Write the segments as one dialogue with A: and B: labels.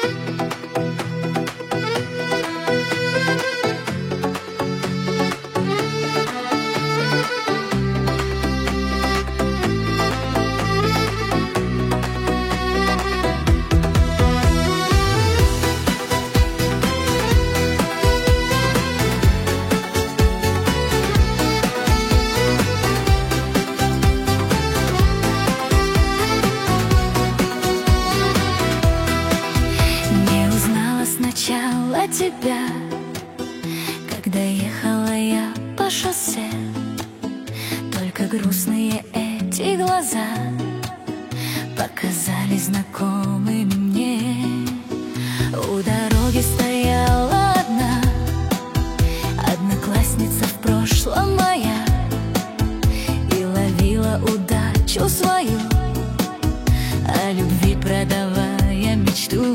A: Тебя, когда ехала я по шоссе, только грустные эти глаза показались знакомыми мне. У дороги стояла одна одноклассница в прошлом моя и ловила удачу свою, о любви продавая мечту.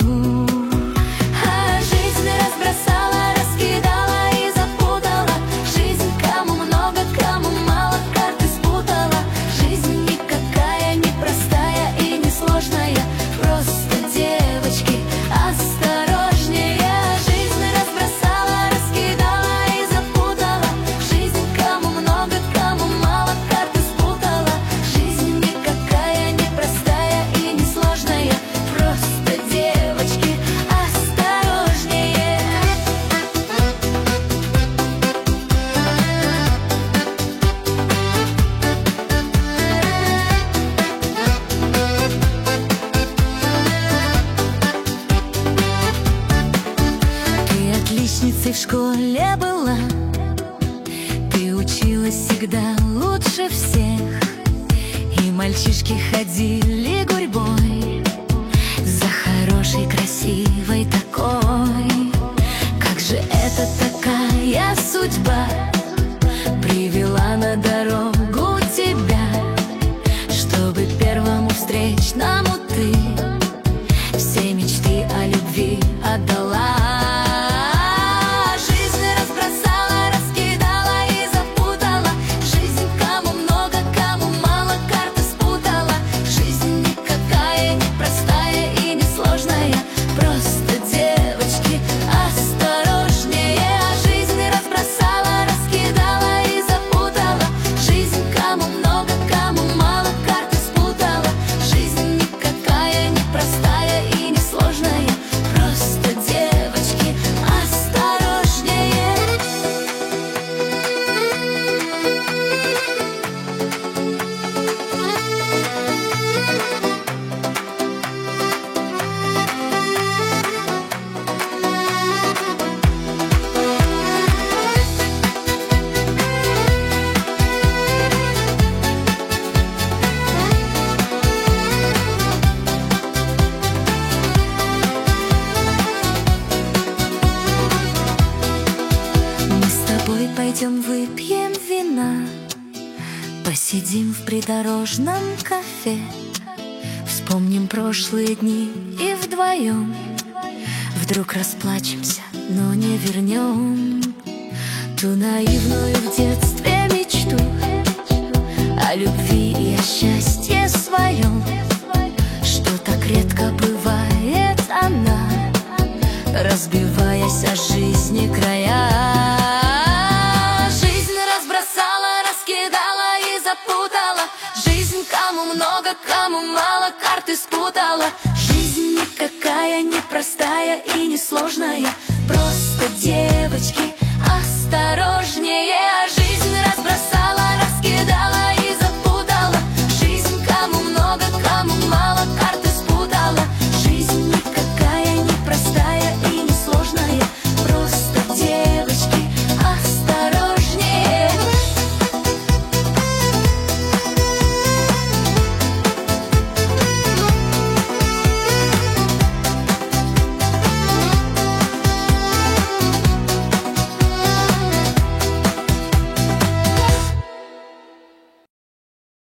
A: Разбросала, раскидала и запутала. Жизнь кому много, кому мало, карты спутала. Жизнь никакая не простая и не сложная. Просто, девочки, осторожнее. Жизнь разбросала, раскидала и запутала. Жизнь кому много, кому мало, карты спутала. Жизнь никакая не простая и не сложная. Просто, девочки, отличницей в школе была, ты училась всегда лучше всех, и мальчишки ходили гурьбой за хорошей, красивой такой. Как же это такая судьба привела на дорогу тебя, чтобы первому встречному ты все мечты о любви отдала. Пойдем выпьем вина, посидим в придорожном кафе, вспомним прошлые дни и вдвоем вдруг расплачемся, но не вернем ту наивную в детстве мечту о любви и о счастье своем, что так редко бывает она, разбиваясь о жизни края. Жизнь кому много, кому мало, карты спутала. Жизнь никакая не простая и не сложная. Просто, девочки, осторожно.